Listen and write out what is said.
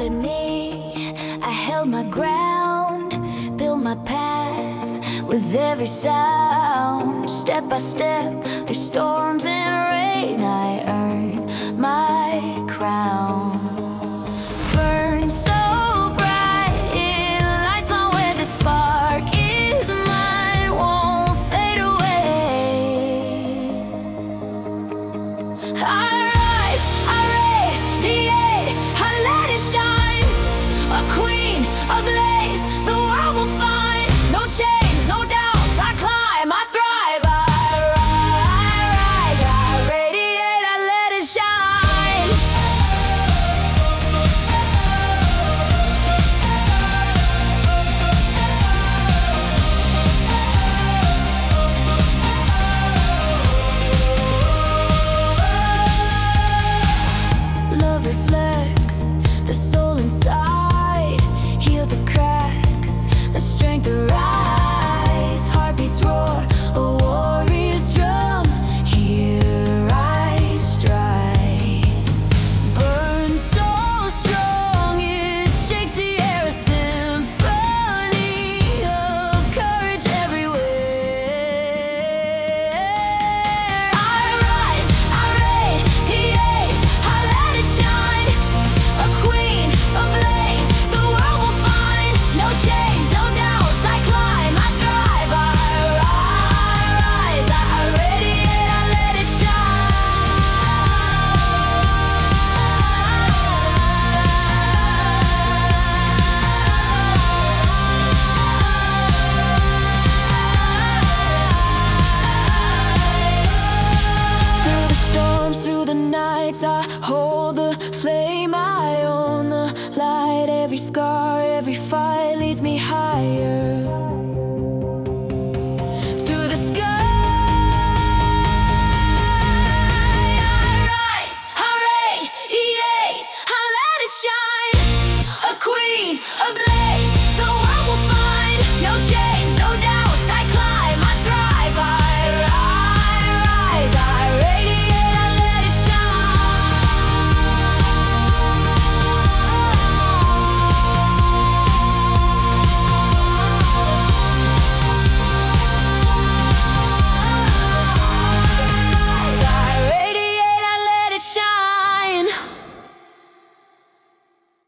doubted me. I held my ground, built my path with every sound. Step by step, through storms and rain, I earned my crown. Burn so bright, it lights my way. The spark is mine, won't fade away. I rise, I radiate, I let it shine. A queen, a blaze, the world will find. No chains, no doubts, I climb, I thrive. I rise, I radiate, I let it shine. Love reflects the soul inside. Heal the cracks, the strength arise. Heartbeats roar, a warrior's drum. Here I strike. Burn so strong, it shakes the air. A symphony of courage everywhere. I rise, I radiate, I let it shine. A queen, a blaze, the world will find. No chains, no doubts, I climb, I thrive. I rise, I radiate, I let it shine. Through the storms, through the nights, I hold the flame. I own the light. Every scar, every fight,